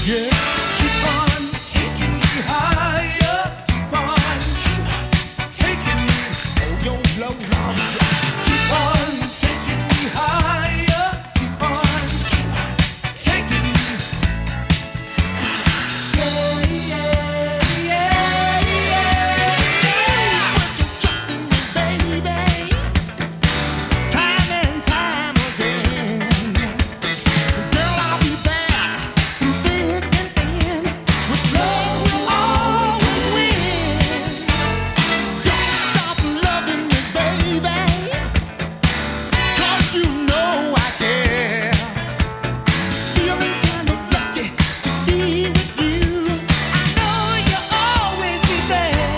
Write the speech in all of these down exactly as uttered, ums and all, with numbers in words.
Yeah. Keep on taking me higher. Keep on taking me. Oh, don't blow, Lord. Just keep on taking me higher. Keep on taking me. Yeah, yeah, yeah, yeah. Put your trust in me, baby. Time and time again. Girl, I'll be back through thick and thin. With love will always win. Don't stop loving me, baby. 'Cause you know I care. Feeling kind of lucky to be with you. I know you'll always be there.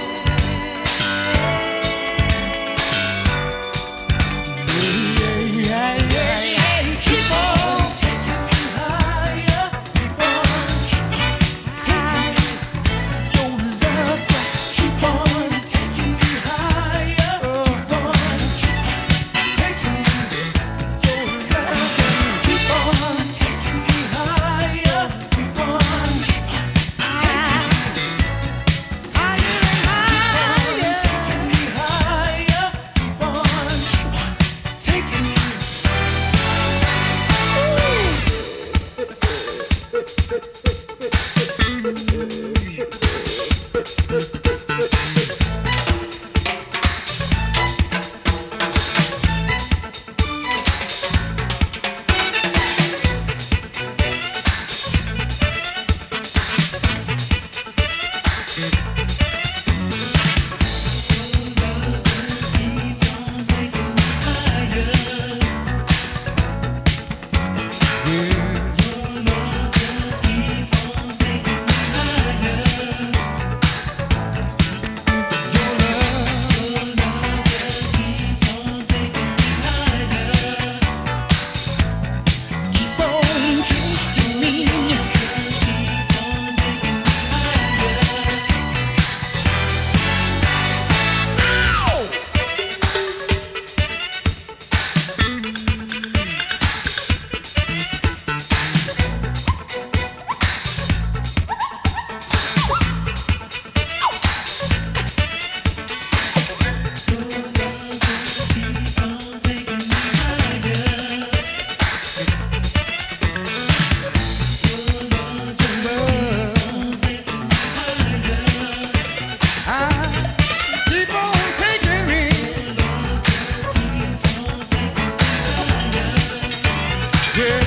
Yeah, yeah, yeah, yeah. Keep on taking me higher. Keep on taking me. Your love just keep on taking me higher. Keep on taking me. Your love just keep on taking me higher. Keep on taking me higher and higher. Taking me higher. Keep on taking me. Keep on taking me. Ow! Keep on taking me. Yeah.